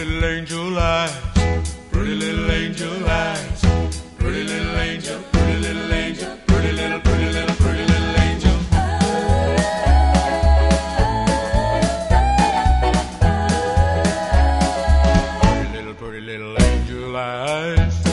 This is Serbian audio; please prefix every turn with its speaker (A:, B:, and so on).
A: little angel eyes, pretty little angel eyes, pretty little angel, pretty little angel, pretty little, pretty little, pretty little angel. Pretty little angel eyes.